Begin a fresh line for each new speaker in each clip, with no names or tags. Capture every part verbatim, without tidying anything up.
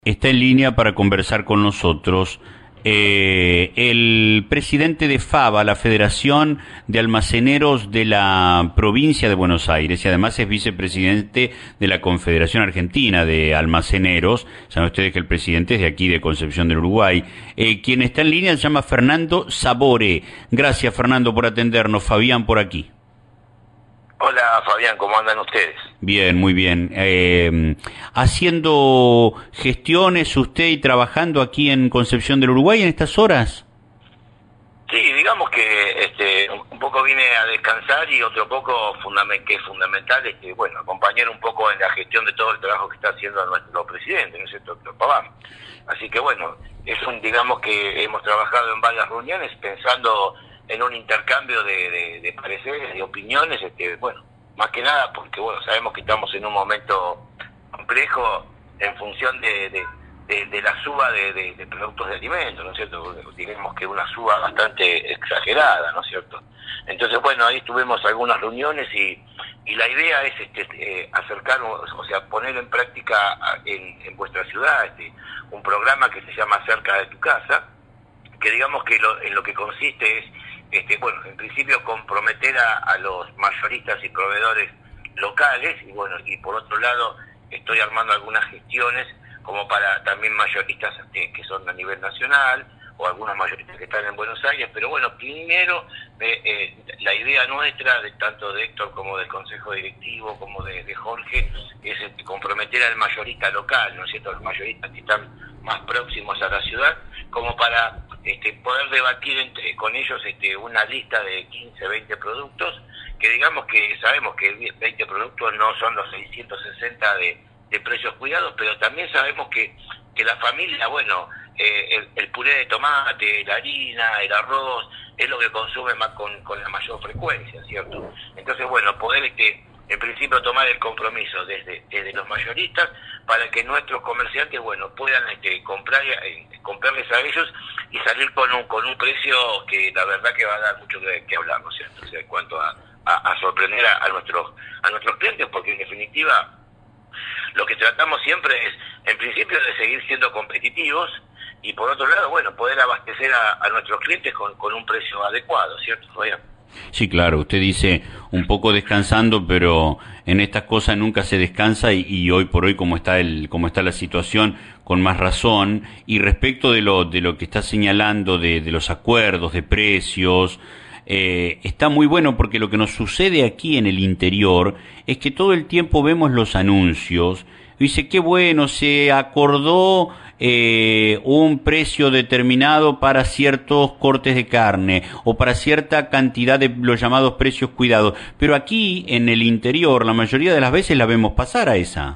Está en línea para conversar con nosotros eh, el presidente de FABA, la Federación de Almaceneros de la Provincia de Buenos Aires, y además es vicepresidente de la Confederación Argentina de Almaceneros. Saben ustedes que el presidente es de aquí, de Concepción del Uruguay. Eh, quien está en línea se llama Fernando Sabore. Gracias, Fernando, por atendernos. Fabián por aquí.
Hola Fabián, ¿cómo andan ustedes?
Bien, muy bien. Eh, ¿Haciendo gestiones usted y trabajando aquí en Concepción del Uruguay en estas horas?
Sí, digamos que este, un poco vine a descansar y otro poco fundament que es fundamental, este, bueno, acompañar un poco en la gestión de todo el trabajo que está haciendo nuestro presidente, ¿no es cierto?, doctor Paván. Así que bueno, es un, digamos que hemos trabajado en varias reuniones pensando en un intercambio de, de, de pareceres, de opiniones, este, bueno, más que nada porque bueno, sabemos que estamos en un momento complejo en función de, de, de, de la suba de, de, de productos de alimentos, ¿no es cierto? Digamos que una suba bastante exagerada, ¿no es cierto? Entonces, bueno, ahí tuvimos algunas reuniones y, y la idea es este, eh, acercar, o sea, poner en práctica en, en vuestra ciudad este, un programa que se llama Cerca de tu Casa, que digamos que lo, en lo que consiste es Este, bueno, en principio comprometer a, a los mayoristas y proveedores locales y bueno, y por otro lado estoy armando algunas gestiones como para también mayoristas este, que son a nivel nacional o algunos mayoristas que están en Buenos Aires, pero bueno, primero eh, eh, la idea nuestra, de tanto de Héctor como del Consejo Directivo, como de, de Jorge, es este, comprometer al mayorista local, ¿no es cierto?, los mayoristas que están más próximos a la ciudad, como para este, poder debatir entre, con ellos este, una lista de quince, veinte productos, que digamos que sabemos que veinte productos no son los seiscientos sesenta de, de precios cuidados, pero también sabemos que, que la familia, bueno, eh, el, el puré de tomate, la harina, el arroz, es lo que consume más con, con la mayor frecuencia, ¿cierto? Entonces, bueno, poder este, en principio tomar el compromiso desde, desde los mayoristas para que nuestros comerciantes, bueno, puedan este, comprar eh, comprarles a ellos y salir con un con un precio que la verdad que va a dar mucho que, que hablar, ¿no es cierto? O sea, en cuanto a, a, a sorprender a, a nuestros a nuestros clientes, porque en definitiva lo que tratamos siempre es, en principio, de seguir siendo competitivos y por otro lado, bueno, poder abastecer a, a nuestros clientes con, con un precio adecuado, ¿cierto, Fabián?
Sí, claro, usted dice un poco descansando, pero en estas cosas nunca se descansa y, y hoy por hoy como está el como está la situación, con más razón. Y respecto de lo de lo que está señalando de, de los acuerdos de precios, eh, está muy bueno porque lo que nos sucede aquí en el interior es que todo el tiempo vemos los anuncios. Dice, qué bueno, se acordó eh, un precio determinado para ciertos cortes de carne o para cierta cantidad de los llamados precios cuidados. Pero aquí, en el interior, la mayoría de las veces la vemos pasar a esa.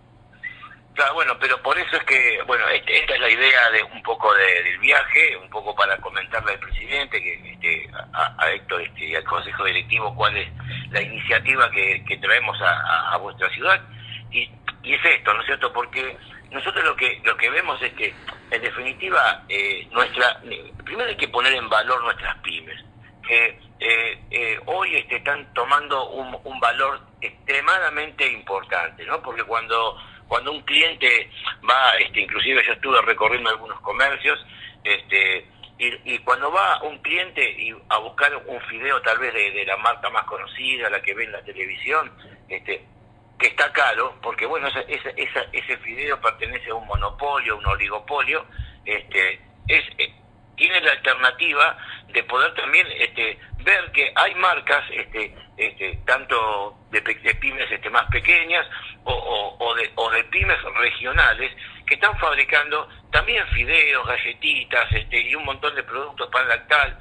Claro, bueno, pero por eso es que, bueno, este, esta es la idea de un poco de, del viaje, un poco para comentarle al presidente, que este, a, a Héctor este, y al Consejo Directivo, cuál es la iniciativa que, que traemos a, a, a vuestra ciudad. Y, y es esto, ¿no es cierto? Porque nosotros lo que lo que vemos es que, en definitiva, eh, nuestra primero hay que poner en valor nuestras pymes, que eh, eh, hoy este, están tomando un, un valor extremadamente importante, ¿no? Porque cuando cuando un cliente va, este, inclusive yo estuve recorriendo algunos comercios, este, y, y cuando va un cliente y a buscar un fideo tal vez de, de la marca más conocida, la que ve en la televisión, este que está caro, porque bueno, ese, ese, ese, ese fideo pertenece a un monopolio, a un oligopolio, este, es, eh, tiene la alternativa de poder también este, ver que hay marcas, este, este, tanto de, de pymes este, más pequeñas o, o, o, de, o de pymes regionales, que están fabricando también fideos, galletitas este, y un montón de productos para lactal,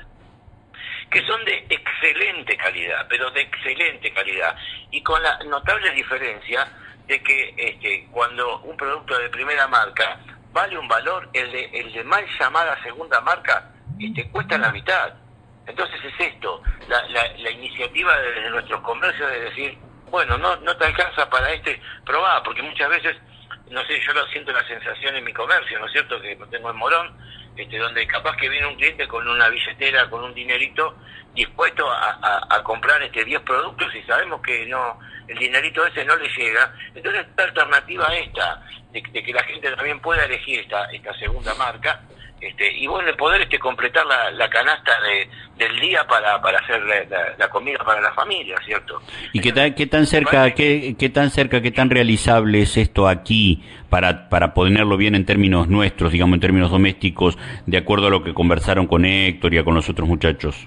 que son de excelente calidad, pero de excelente calidad, y con la notable diferencia de que este, cuando un producto de primera marca vale un valor, el de, el de mal llamada segunda marca este, cuesta la mitad. Entonces es esto, la, la, la iniciativa de nuestros comercios de decir, bueno, no no te alcanza para este, probá, porque muchas veces no sé, yo lo siento la sensación en mi comercio, ¿no es cierto?, que lo tengo en Morón, este, donde capaz que viene un cliente con una billetera, con un dinerito, dispuesto a, a, a comprar este diez productos y sabemos que no, el dinerito ese no le llega. Entonces esta alternativa esta, de, de que la gente también pueda elegir esta, esta segunda marca, este, y bueno, poder este, completar la, la canasta de, del día para, para hacer la, la, la comida para la familia, ¿cierto?
¿Y qué tan, qué tan cerca, qué, qué tan cerca, qué tan realizable es esto aquí para, para ponerlo bien en términos nuestros, digamos en términos domésticos, de acuerdo a lo que conversaron con Héctor y con los otros muchachos?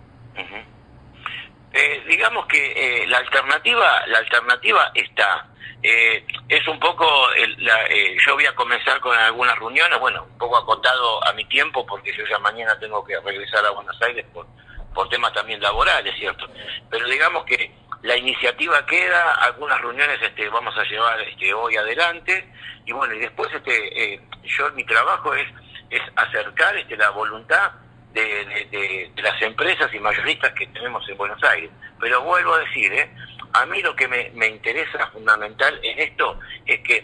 Eh, digamos que eh, la alternativa la alternativa está. Eh, es un poco, el, la, eh, yo voy a comenzar con algunas reuniones, bueno, un poco acotado a mi tiempo, porque yo ya mañana tengo que regresar a Buenos Aires por, por temas también laborales, ¿cierto? Pero digamos que la iniciativa queda, algunas reuniones este, vamos a llevar este, hoy adelante, y bueno, y después este, eh, yo mi trabajo es, es acercar este, la voluntad De, de, de, de las empresas y mayoristas que tenemos en Buenos Aires. Pero vuelvo a decir, ¿eh? a mí lo que me, me interesa fundamental en esto es que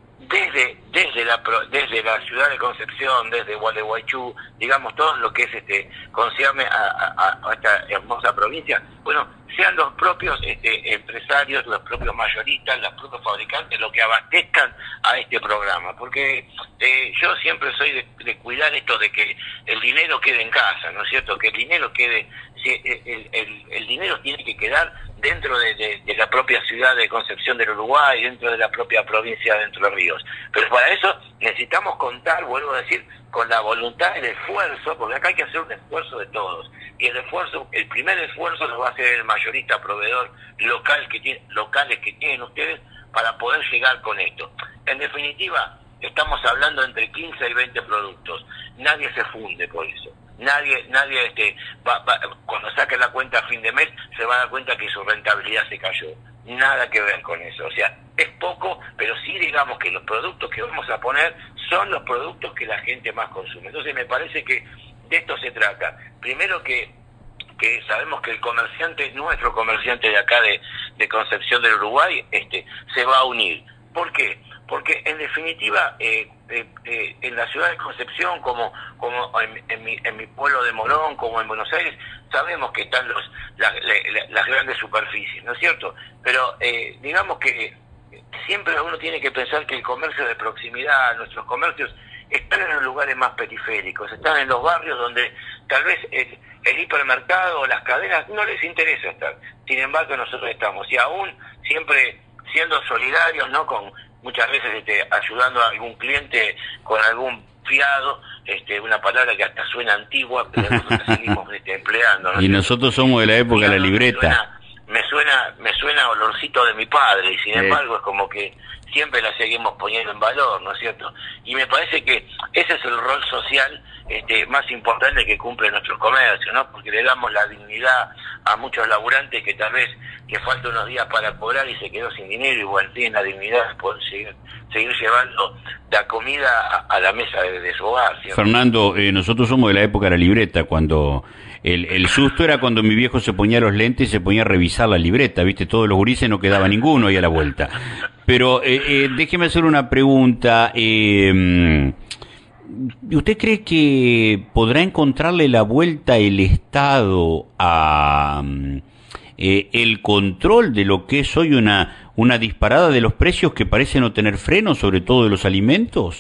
desde desde la desde la ciudad de Concepción, desde Gualeguaychú, digamos todo lo que es este concierne a, a, a esta hermosa provincia, bueno, sean los propios este, empresarios, los propios mayoristas, los propios fabricantes los que abastezcan a este programa, porque eh, yo siempre soy de, de cuidar esto de que el dinero quede en casa, ¿no es cierto? Que el dinero quede, el, el, el dinero tiene que quedar dentro de, de, de la propia ciudad de Concepción del Uruguay, dentro de la propia provincia de Entre Ríos. Pero para eso necesitamos contar, vuelvo a decir, con la voluntad, el esfuerzo, porque acá hay que hacer un esfuerzo de todos. Y el esfuerzo, el primer esfuerzo lo va a hacer el mayorista proveedor local que tiene, locales que tienen ustedes para poder llegar con esto. En definitiva, estamos hablando entre quince y veinte productos. Nadie se funde por eso. Nadie, nadie este, va, va, cuando saque la cuenta a fin de mes se va a dar cuenta que su rentabilidad se cayó. Nada que ver con eso. O sea, es poco, pero sí digamos que los productos que vamos a poner son los productos que la gente más consume. Entonces me parece que de esto se trata. Primero que que sabemos que el comerciante, nuestro comerciante de acá de, de Concepción del Uruguay, este, se va a unir. ¿Por qué? Porque en definitiva, eh, eh, eh, en la ciudad de Concepción, como como en, en, mi, en mi pueblo de Morón, como en Buenos Aires, sabemos que están los la, la, las grandes superficies, ¿no es cierto? Pero eh, digamos que siempre uno tiene que pensar que el comercio de proximidad, nuestros comercios, están en los lugares más periféricos, están en los barrios donde tal vez el, el hipermercado o las cadenas no les interesa estar. Sin embargo, nosotros estamos, y aún siempre siendo solidarios, ¿no? Con muchas veces este, ayudando a algún cliente con algún fiado, este, una palabra que hasta suena antigua, pero nosotros seguimos este, empleando, ¿no?
Y nosotros somos de la época de la libreta.
Me suena, me suena, me suena olorcito de mi padre, y sin sí. embargo es como que siempre la seguimos poniendo en valor, ¿no es cierto? Y me parece que ese es el rol social este, más importante que cumple nuestro comercio, ¿no? Porque le damos la dignidad a muchos laburantes que tal vez que falta unos días para cobrar y se quedó sin dinero, y bueno, tienen la dignidad de poder seguir, seguir llevando la comida a, a la mesa de, de su hogar, ¿cierto?
Fernando, eh, nosotros somos de la época de la libreta, cuando el, el susto era cuando mi viejo se ponía los lentes y se ponía a revisar la libreta, ¿viste? Todos los gurises, no quedaba ninguno ahí a la vuelta. Pero eh, eh, déjeme hacer una pregunta. Eh, ¿Usted cree que podrá encontrarle la vuelta el Estado a eh, el control de lo que es hoy una, una disparada de los precios que parece no tener freno, sobre todo de los alimentos?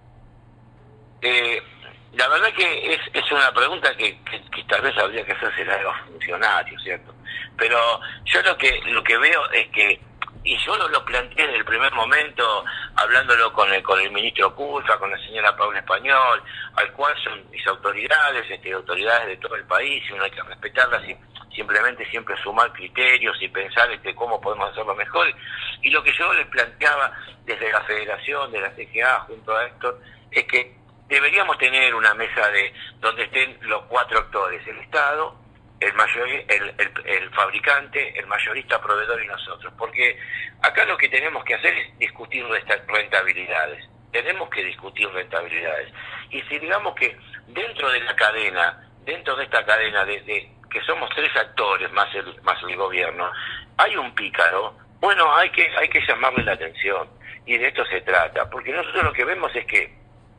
Eh, la verdad que es, es una pregunta que, que, que tal vez habría que hacerse a los funcionarios, ¿cierto? Pero yo lo que lo que veo es que, y yo lo, lo planteé desde el primer momento, hablándolo con el, con el ministro Culfa, con la señora Paula Español, al cual son mis autoridades, este, autoridades de todo el país, y uno hay que respetarlas y simplemente siempre sumar criterios y pensar este, cómo podemos hacerlo mejor. Y lo que yo les planteaba desde la Federación, de la C G A, junto a Héctor, es que deberíamos tener una mesa de donde estén los cuatro actores, el Estado, el mayor, el, el, el fabricante, el mayorista proveedor y nosotros, porque acá lo que tenemos que hacer es discutir rentabilidades, tenemos que discutir rentabilidades, y si digamos que dentro de la cadena, dentro de esta cadena de, de que somos tres actores más el más el gobierno, hay un pícaro, bueno, hay que hay que llamarle la atención, y de esto se trata, porque nosotros lo que vemos es que,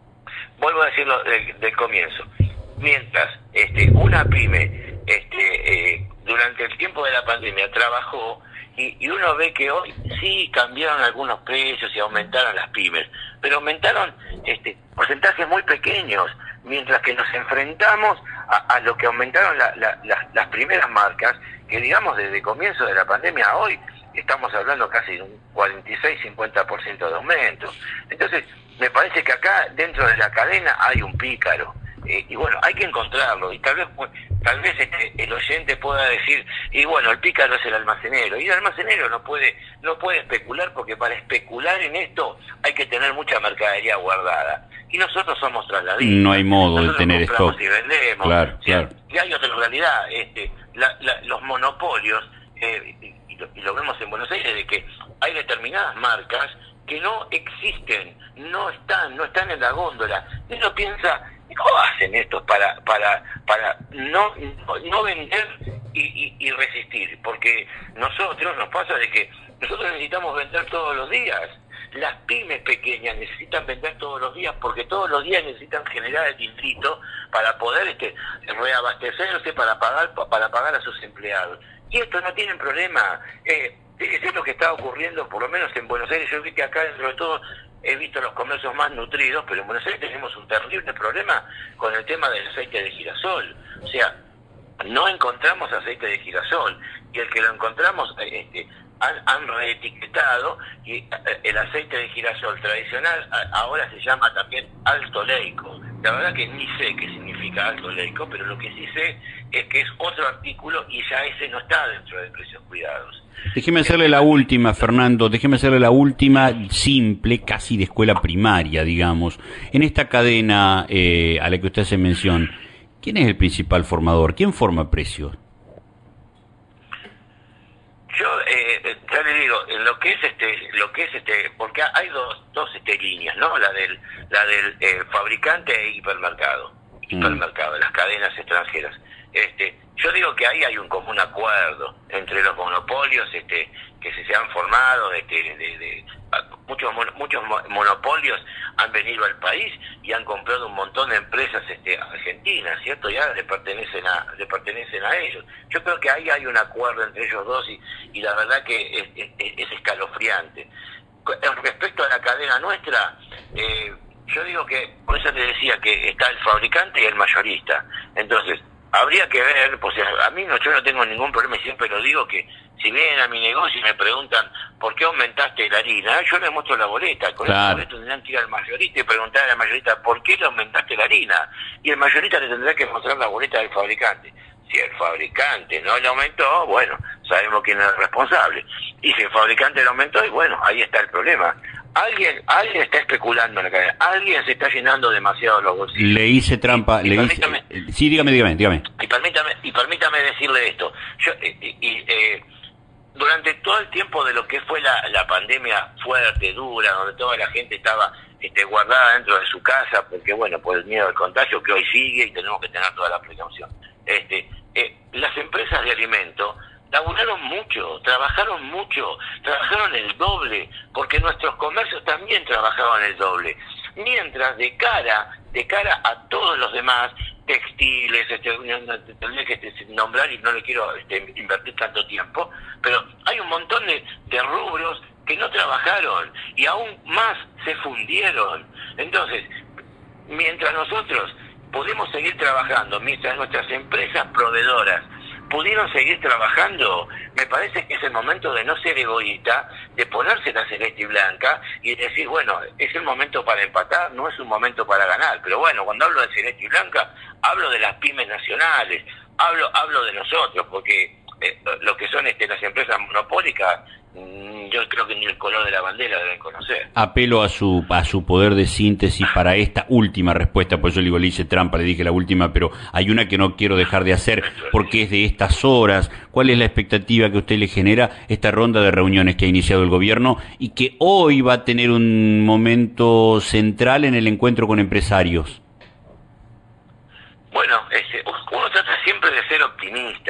vuelvo a decirlo del, del comienzo, mientras este, una pyme este, eh, durante el tiempo de la pandemia trabajó, y, y uno ve que hoy sí cambiaron algunos precios y aumentaron las pymes, pero aumentaron este, porcentajes muy pequeños, mientras que nos enfrentamos a, a lo que aumentaron la, la, la, las primeras marcas, que digamos desde el comienzo de la pandemia a hoy estamos hablando casi de un cuarenta y seis a cincuenta por ciento de aumento. Entonces, me parece que acá dentro de la cadena hay un pícaro. Eh, y bueno, hay que encontrarlo, y tal vez tal vez este, el oyente pueda decir, y bueno, el pícaro es el almacenero, y el almacenero no puede no puede especular, porque para especular en esto hay que tener mucha mercadería guardada, y nosotros somos trasladistas.
No hay modo
nosotros
de tener stock.
Y vendemos.
Claro,
O sea,
claro.
Y hay otra realidad, este, la, la, los monopolios, eh, y, lo, y lo vemos en Buenos Aires, de que hay determinadas marcas que no existen, no están, no están en la góndola. Y uno piensa, ¿cómo hacen esto para para para no no vender y, y, y resistir? Porque nosotros nos pasa de que nosotros necesitamos vender todos los días. Las pymes pequeñas necesitan vender todos los días, porque todos los días necesitan generar el distrito para poder este reabastecerse, para pagar para pagar a sus empleados. Y esto no tienen problema. Eh, Fíjese lo que está ocurriendo, por lo menos en Buenos Aires. Yo vi que acá, dentro de todo, he visto los comercios más nutridos, pero en Buenos Aires tenemos un terrible problema con el tema del aceite de girasol. O sea, no encontramos aceite de girasol, y el que lo encontramos, este, han, han reetiquetado, y el aceite de girasol tradicional ahora se llama también alto leico. La verdad que ni sé qué significa alto leico, pero lo que sí sé es que es otro artículo, y ya ese no está dentro de precios cuidados.
Déjeme hacerle la última, Fernando, déjeme hacerle la última, simple, casi de escuela primaria, digamos. En esta cadena eh, a la que usted hace mención, ¿quién es el principal formador? ¿Quién forma precios?
Yo eh, ya le digo, en lo que es este, lo que es este, porque hay dos, dos este, líneas, ¿no? La del, la del eh, fabricante e hipermercado, hipermercado, mm. las cadenas extranjeras. Este, yo digo que ahí hay un común acuerdo entre los monopolios este, que se, se han formado, este, de, de, muchos muchos monopolios han venido al país y han comprado un montón de empresas este, argentinas, ¿cierto? Ya le pertenecen a le pertenecen a ellos. Yo creo que ahí hay un acuerdo entre ellos dos, y, y la verdad que es, es, es escalofriante. Respecto a la cadena nuestra, eh, yo digo que, por eso te decía que está el fabricante y el mayorista. Entonces, habría que ver, pues a mí no, yo no tengo ningún problema, y siempre lo digo, que si vienen a mi negocio y me preguntan ¿por qué aumentaste la harina? Yo les muestro la boleta. Con claro. esa boleta tendrán que ir al mayorista y preguntar al mayorista ¿por qué le aumentaste la harina? Y el mayorista le tendrá que mostrar la boleta del fabricante. Si el fabricante no le aumentó, bueno, sabemos quién es el responsable. Y si el fabricante le aumentó, y bueno, ahí está el problema. Alguien alguien está especulando en la cadena, alguien se está llenando demasiado los bolsillos.
Le hice trampa, y, y le hice... Sí, dígame, dígame, dígame.
Y permítame, y permítame decirle esto. Yo, y, y, eh, durante todo el tiempo de lo que fue la, la pandemia fuerte, dura, donde toda la gente estaba este, guardada dentro de su casa, porque bueno, por el miedo al contagio que hoy sigue, y tenemos que tener toda la precaución. Este, eh, las empresas de alimentos laburaron mucho, trabajaron mucho, trabajaron el doble, porque nuestros comercios también trabajaban el doble. Mientras de cara, de cara a todos los demás, textiles, este, tendría que este, nombrar, y no le quiero este, invertir tanto tiempo, pero hay un montón de, de rubros que no trabajaron, y aún más se fundieron. Entonces, mientras nosotros pudimos seguir trabajando, mientras nuestras empresas proveedoras pudieron seguir trabajando, me parece que es el momento de no ser egoísta, de ponerse la celeste y blanca y decir, bueno, es el momento para empatar, no es un momento para ganar. Pero bueno, cuando hablo de celeste y blanca, hablo de las pymes nacionales, hablo hablo de nosotros, porque eh, lo que son este, las empresas monopólicas, yo creo que ni el color de la bandera deben conocer.
Apelo a su a su poder de síntesis para esta última respuesta, por eso le digo, le hice trampa, le dije la última, pero hay una que no quiero dejar de hacer, porque es de estas horas. ¿Cuál es la expectativa que usted le genera esta ronda de reuniones que ha iniciado el gobierno y que hoy va a tener un momento central en el encuentro con empresarios?
Bueno, este, uno trata siempre de ser optimista,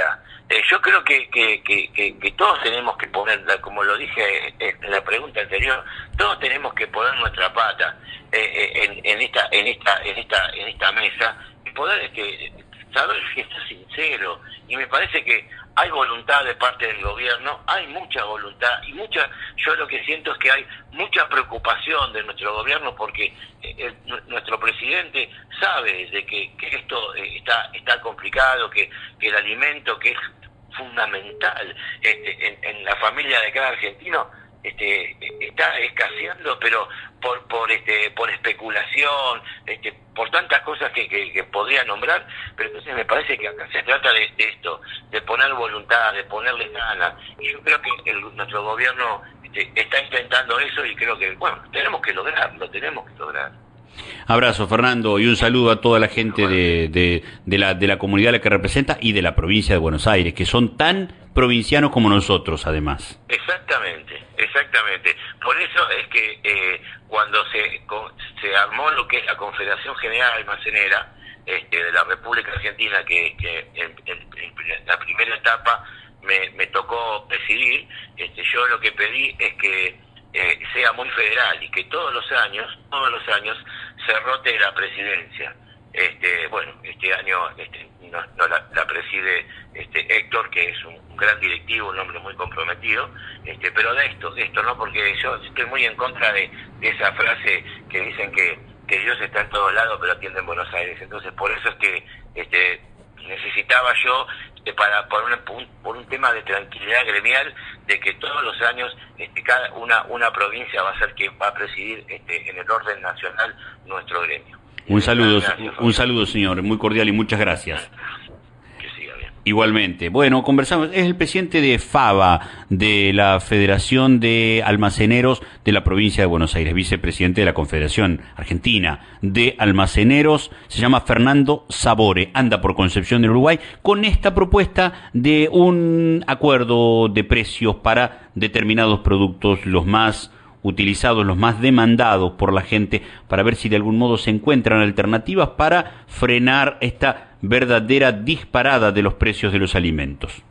Eh, yo creo que, que, que, que, que todos tenemos que poner, como lo dije en la pregunta anterior, todos tenemos que poner nuestra pata eh, en, en esta en esta en esta en esta mesa y poder este, saber que está sincero. Y me parece que hay voluntad de parte del gobierno, hay mucha voluntad y mucha. Yo lo que siento es que hay mucha preocupación de nuestro gobierno porque el, nuestro presidente sabe de que, que esto está está complicado, que, que el alimento que es fundamental este, en, en la familia de cada argentino este, está escaseando, pero por por este por especulación, este, por tantas cosas que, que, que podría nombrar. Pero entonces me parece que acá se trata de, de esto, de poner voluntad, de ponerle ganas, y yo creo que el, nuestro gobierno este, está intentando eso, y creo que, bueno, tenemos que lograrlo, tenemos que lograr.
Abrazo, Fernando, y un saludo a toda la gente de, de, de, la, de la comunidad a la que representa y de la provincia de Buenos Aires, que son tan provincianos como nosotros, además.
Exactamente, exactamente. Por eso es que eh, cuando se, con, se armó lo que es la Confederación General Almacenera este, de la República Argentina, que, que en, en, en la primera etapa me, me tocó presidir, este, yo lo que pedí es que Eh, sea muy federal y que todos los años, todos los años se rote la presidencia. Este, bueno, este año este, no, no la, la preside este Héctor, que es un, un gran directivo, un hombre muy comprometido, este, pero de esto, de esto no, porque yo estoy muy en contra de, de esa frase que dicen que, que Dios está en todos lados pero atiende en Buenos Aires. Entonces por eso es que este necesitaba yo este, para por un, por un tema de tranquilidad gremial, de que todos los años este, cada una una provincia va a ser que va a presidir este, en el orden nacional nuestro gremio.
Un saludo, gracias, un saludo, señor, muy cordial y muchas gracias.
Que siga bien.
Igualmente. Bueno, conversamos, es el presidente de FABA, de la Federación de Almaceneros de la provincia de Buenos Aires, vicepresidente de la Confederación Argentina de Almaceneros, se llama Fernando Sabore, anda por Concepción del Uruguay, con esta propuesta de un acuerdo de precios para determinados productos, los más utilizados, los más demandados por la gente, para ver si de algún modo se encuentran alternativas para frenar esta verdadera disparada de los precios de los alimentos.